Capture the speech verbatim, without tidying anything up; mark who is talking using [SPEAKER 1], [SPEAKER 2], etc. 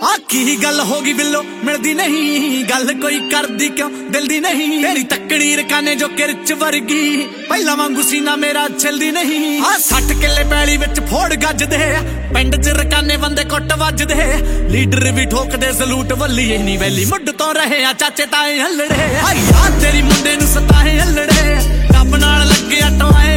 [SPEAKER 1] आखी गल होगी बिल्लो मिलदी नहीं गल कोई करदी क्यों दिल दी नहीं तेरी तकड़ी रकाने जो किरच वर्गी पहला वांगू सीना मेरा छिलदी नहीं आ सठ किले पैली विच फोड़ गजदे पिंड च रकाने बंदे कुट वजदे लीडर भी ठोकदे सलूट वल्ली इन्नी वैली मुड तो रहे आ चाचे ताए हलड़े आ तेरी मुंडे नू सताए हलड़े रब नाल लगे टवाए